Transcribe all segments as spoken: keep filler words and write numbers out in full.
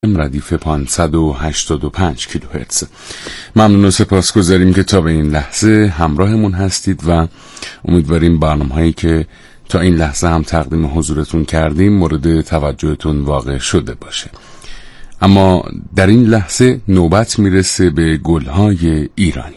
ردیف پانصد و هشتاد و پنج کیلوهرتز. ممنون و سپاسگزاریم که تا به این لحظه همراهمون هستید و امیدواریم برنامه‌هایی که تا این لحظه هم تقدیم حضورتون کردیم مورد توجهتون واقع شده باشه. اما در این لحظه نوبت میرسه به گل‌های ایرانی.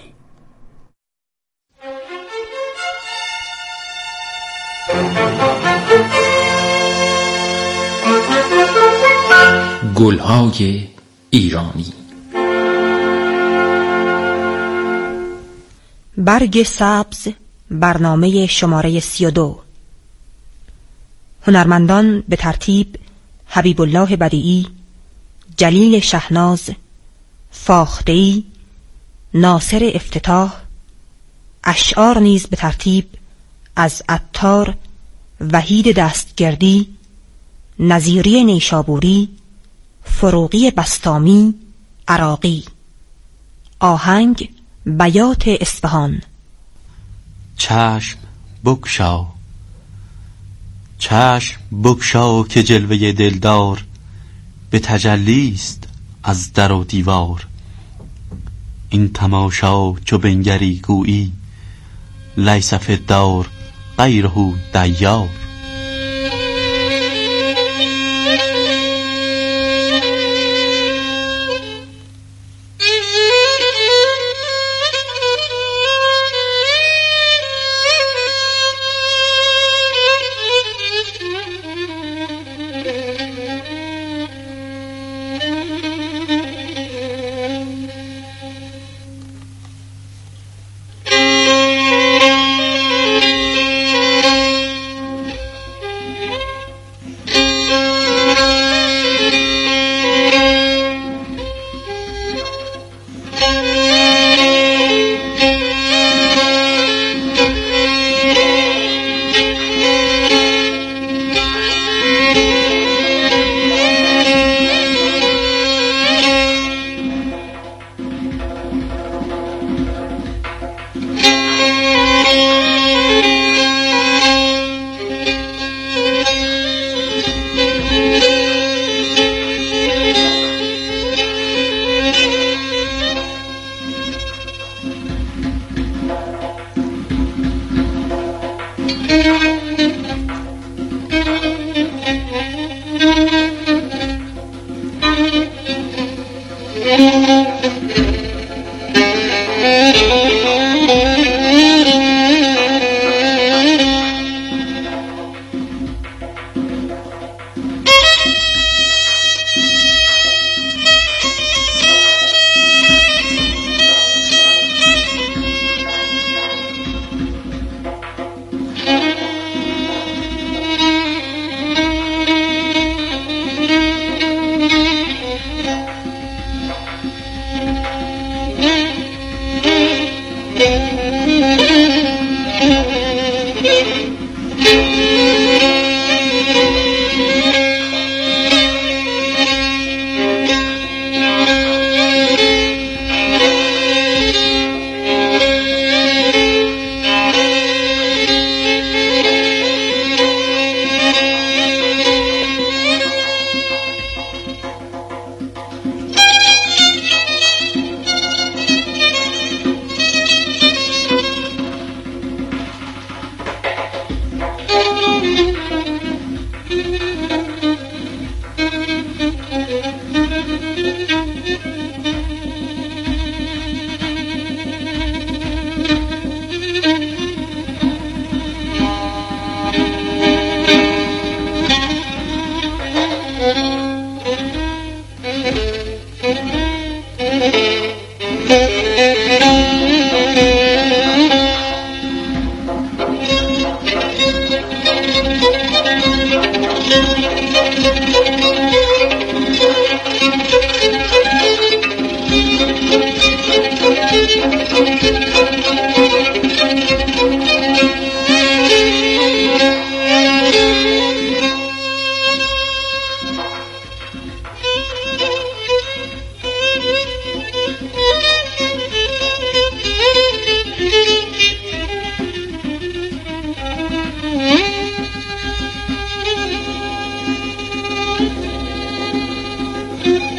گل‌های ایرانی. برگ سبز، برنامه شماره سی و دو. هنرمندان به ترتیب حبیب الله بدیعی، جلیل شهناز، فاخته‌ای، ناصر افتتاح. اشعار نیز به ترتیب از عطار، وحید دستگردی، نظیری نیشابوری، فروغی بستامی، عراقی. آهنگ بیات اصفهان. چشم بگشا، چشم بگشا که جلوه دلدار به تجلیست از در و دیوار. این تماشا چو بنگری گویی لیس فی الدار غیره دیار.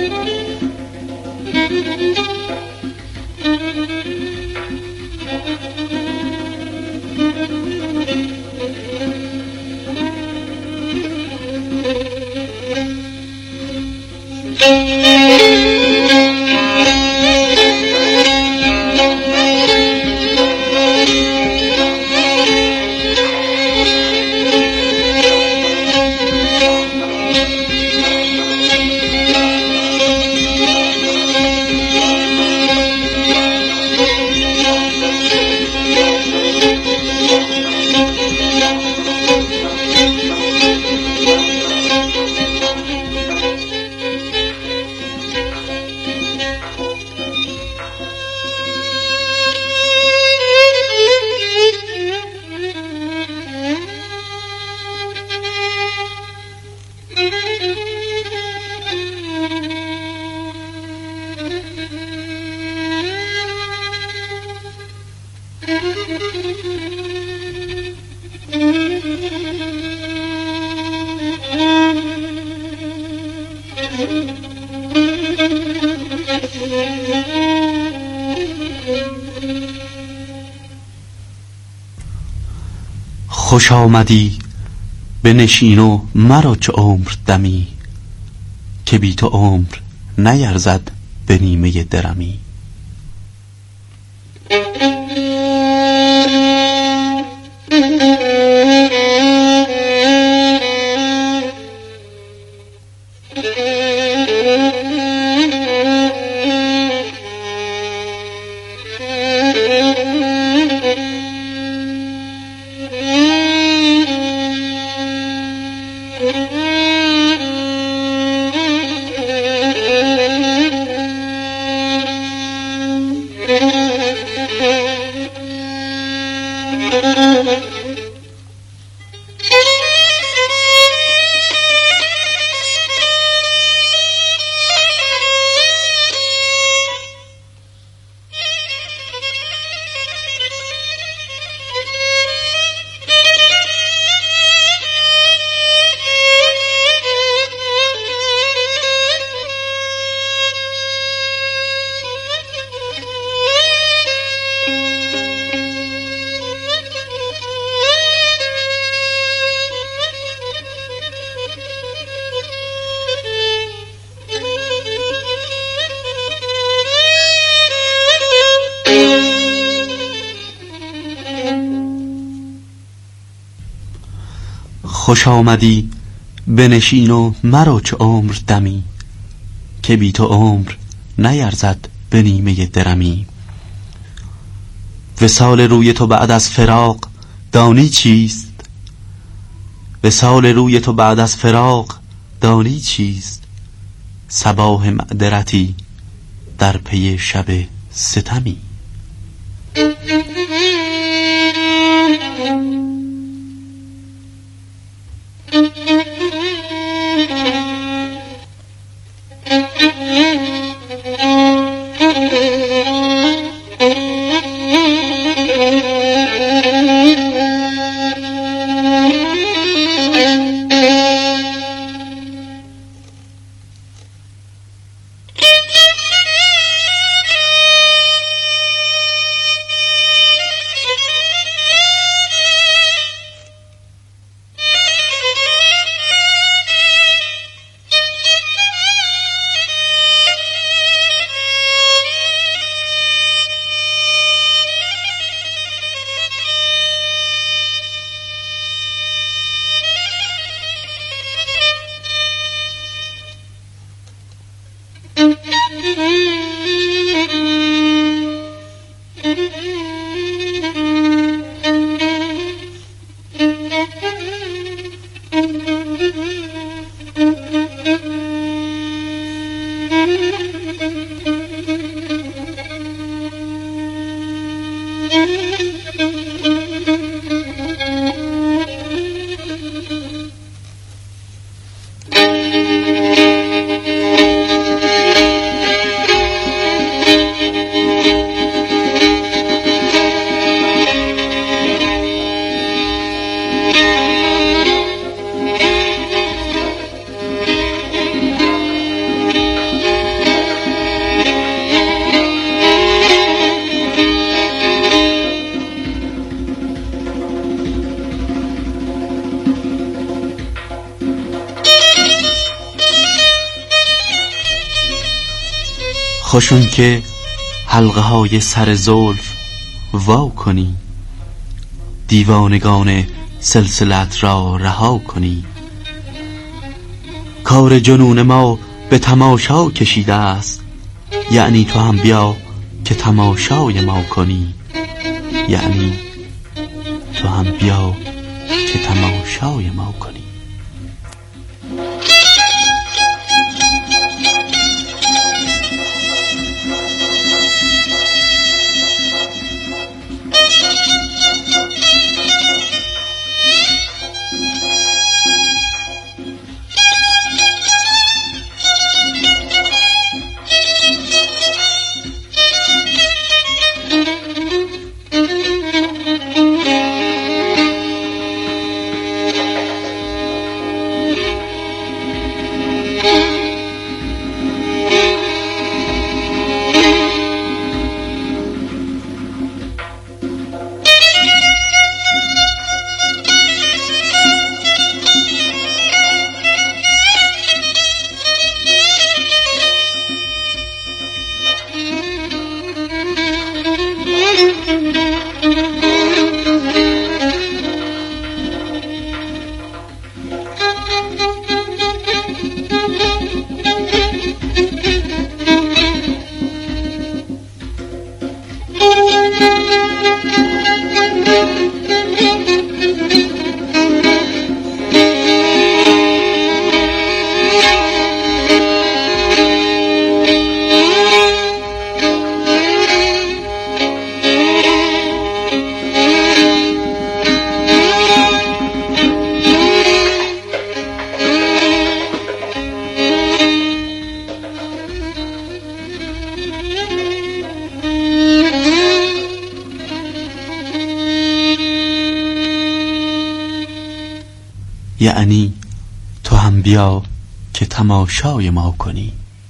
خوش آمدی بنشین و مرا چو عمر دمی، که بی تو عمر نیرزد به نیمه درمی. خوش آمدی بنشین و مرا چو عمر دمی، که بی تو عمر نیرزد به نیمه درمی. وصال روی تو بعد از فراق دانی چیست؟ وصال روی تو بعد از فراق دانی چیست؟ صباح معذرتی در پی شب ستمی. خوشون که حلقه های سر زلف وا کنی، دیوانگان سلسلت را رها کنی. کار جنون ما به تماشا کشیده است، یعنی تو هم بیا که تماشای ما کنی، یعنی تو هم بیا که تماشای ما کنی. یعنی تو هم بیا که تماشای ما کنی.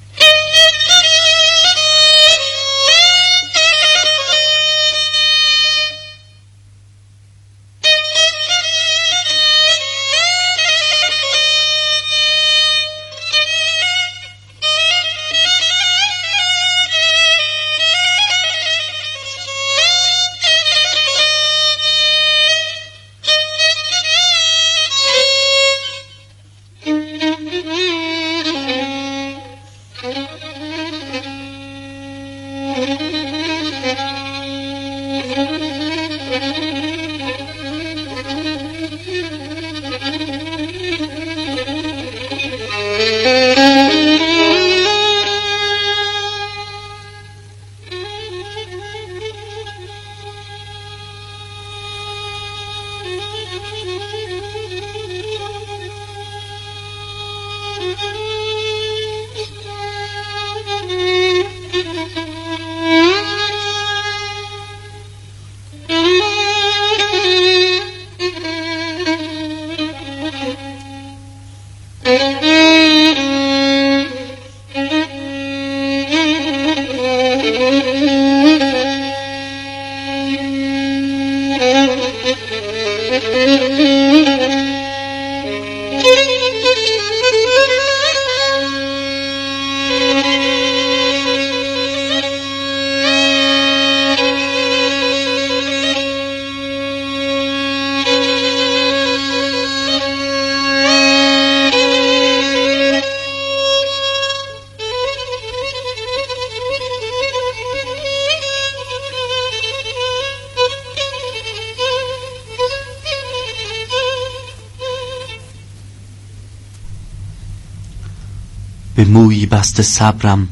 به مویی بسته صبرم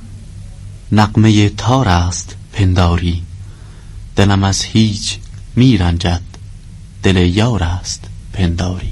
نغمه تار است پنداری، دلم از هیچ می رنجد دل یار است پنداری.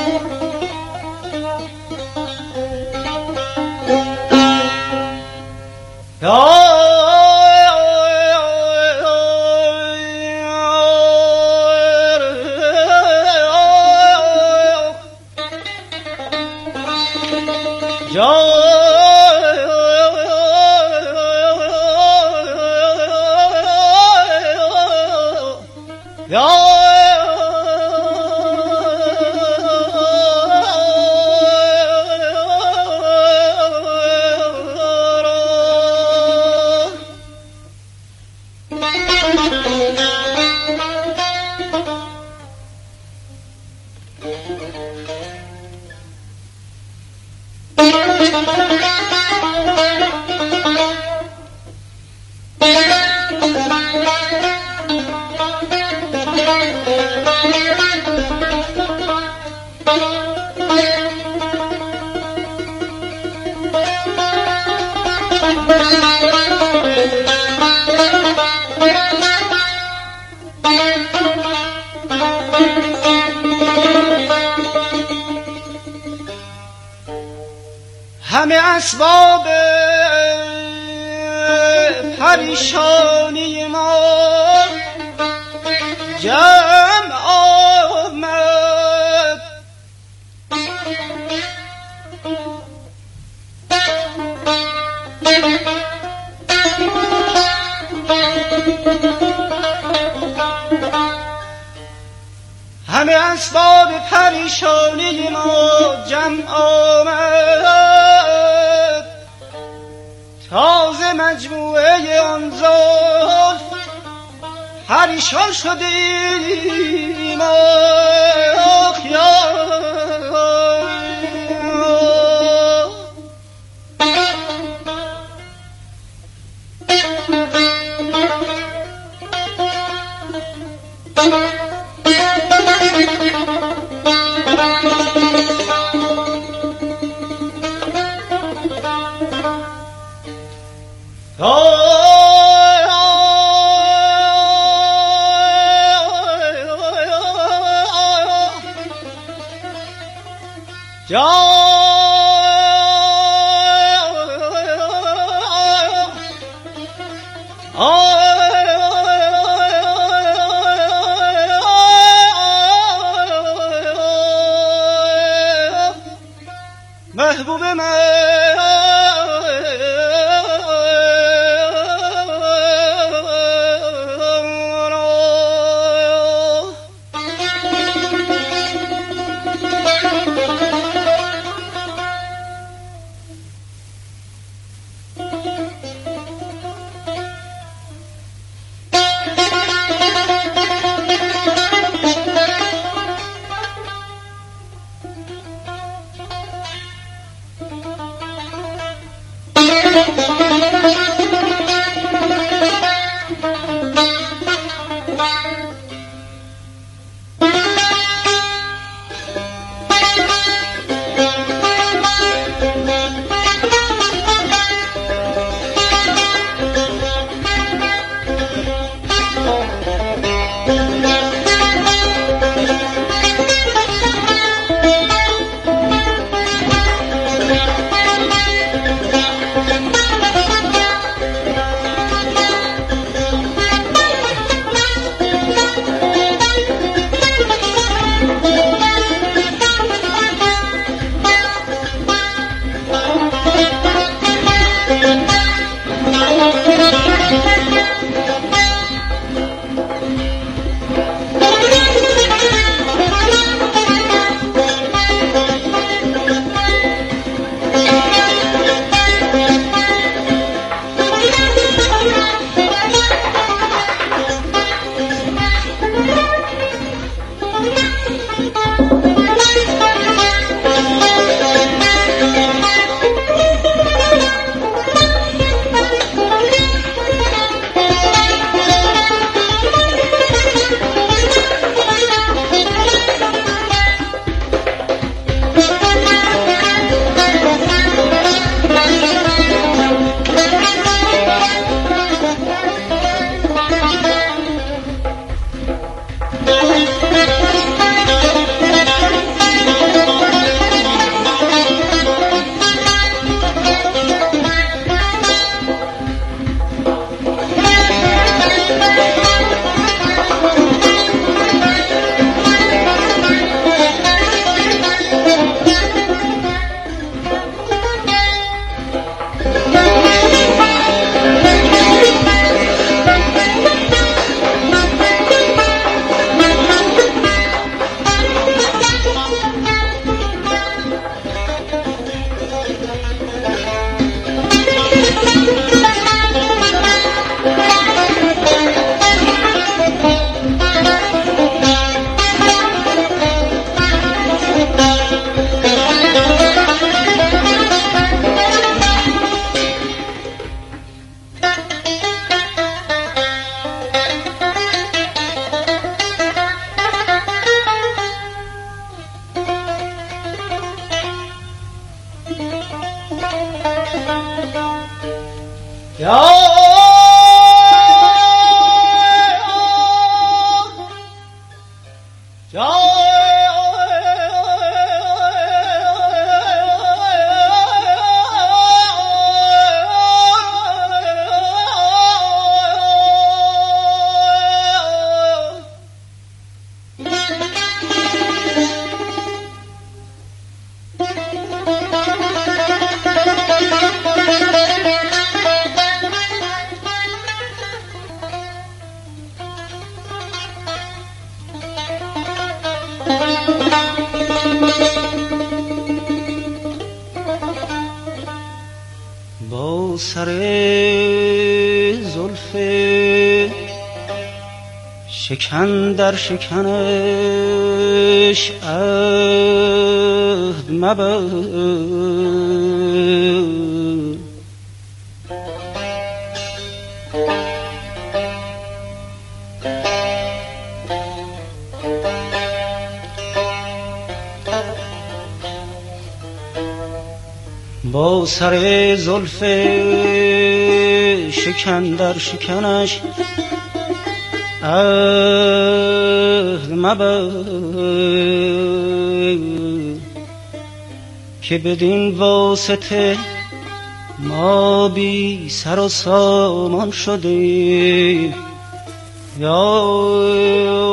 همه اسباب پریشانی ما جمع آمد، همه اسباب پریشانی ما جمع آمد، تازه مجموعه آن زلف پریشان شدیم. آخ یا محبوب من یا با سر زلف شکن در شکنش عهد مبر با سر زلف شکن در شکنش عهد مبر که بدین واسطه ما بی سر و سامان شدیم. یا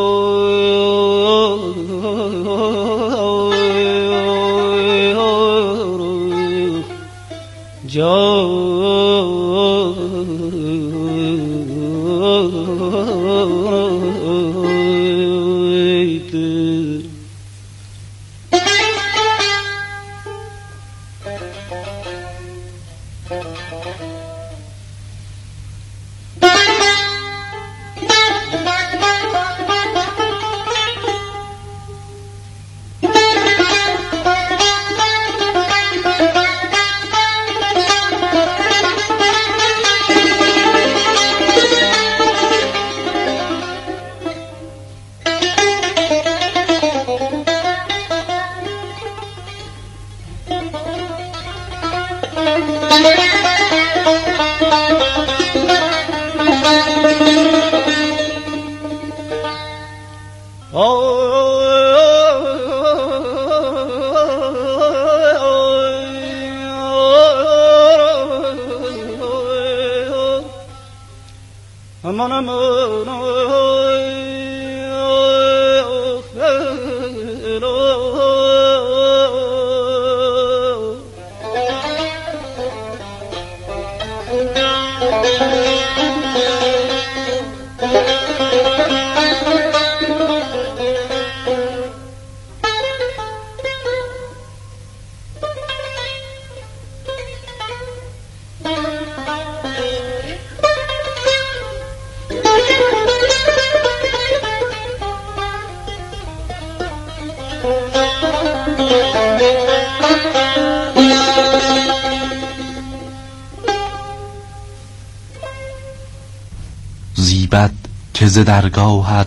زیبد که ز درگاهت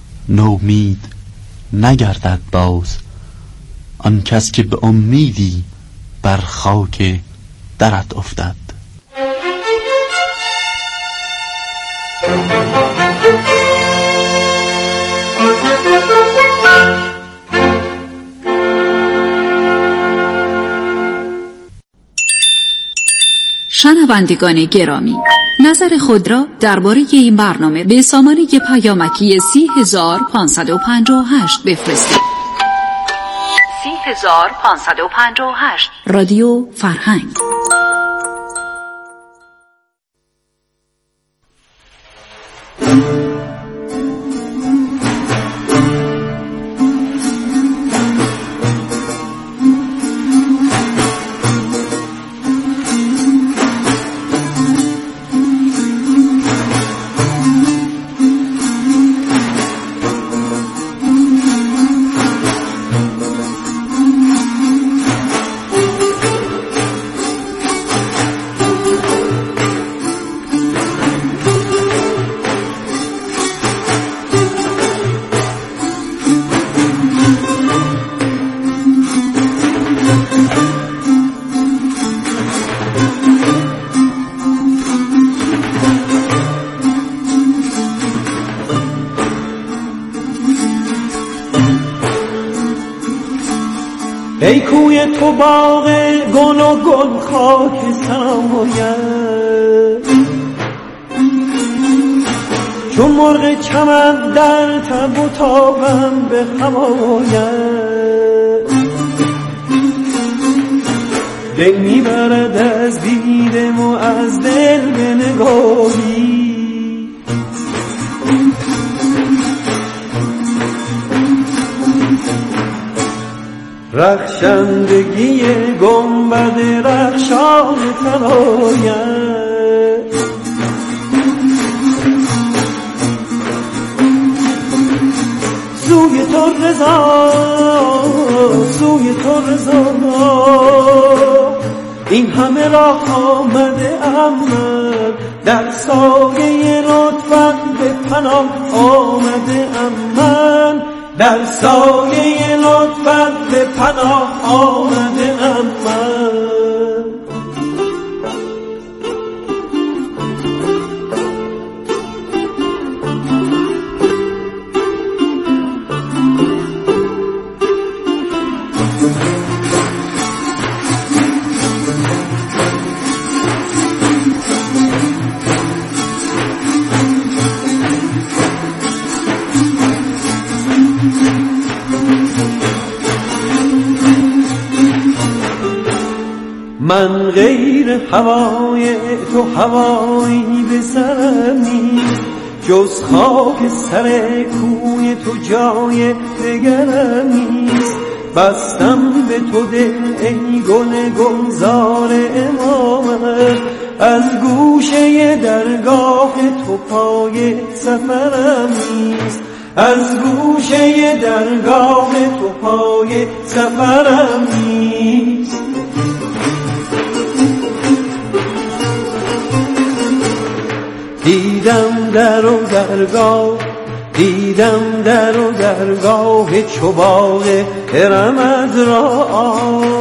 نومید نگردد باز، آن کس که به امیدی بر خاک درت افتد. شنوندگان گرامی، نظر خود را درباره این برنامه به سامانه پیامکی سی هزار پانصد و پنجاه و هشت بفرستید. سی هزار پانصد و پنجاه و هشت رادیو فرهنگ. ای کوی تو باغ گل و گل خاک سرایت، چون مرغ چمن در تب و تابم به هوایت. دل میبرد از دیدم و از دل به نگاهی، رخشندگی گنبد رخشان طلایت. سوی تو رضا، سوی تو رضا، این همه راه آمده ام من، در سایه لطفت به پناه آمده ام من، در سایه لطفت به پناه آمده ام من. من غیر هوای تو هوایی به سرم نیست، جز خاک سر کوی تو جای دگرم نیست. بستم به تو دل ای گل گلزار امامت، از گوشه درگاه تو پای سفرم نیست، از گوشه درگاه تو پای سفرم نیست. دیدم در و درگاه، دیدم در و درگاه چو باغ ارمت را،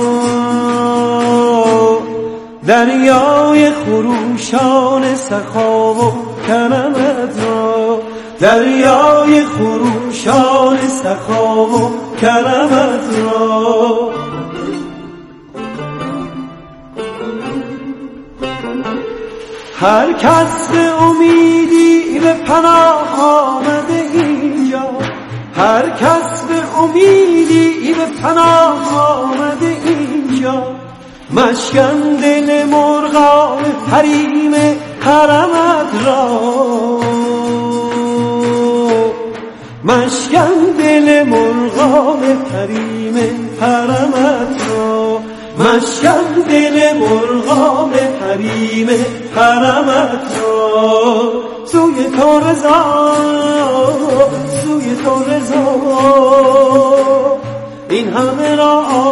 دریای خروشان سخا و کرمت را، دریای خروشان سخا و کرمت را. هر کس به امیدی به پناه آمده اینجا، هر کس به امیدی به پناه آمده اینجا، مشکن دل مرغان حریم حرمت را، مشکن دل مرغان حریم حرمت را، مشکن دل مرغان حریم حرمت را. سوی تو رضا، سوی تو رضا، این همه را